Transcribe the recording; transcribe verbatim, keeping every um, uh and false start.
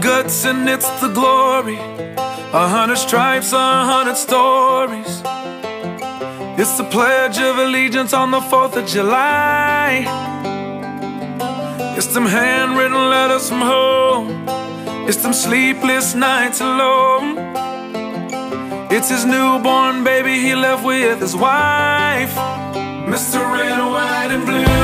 guts and it's the glory. A hundred stripes, a hundred stories. It's the Pledge of Allegiance on the fourth of July. It's them handwritten letters from home. It's them sleepless nights alone. It's his newborn baby he left with his wife. Mister Red, White, and Blue.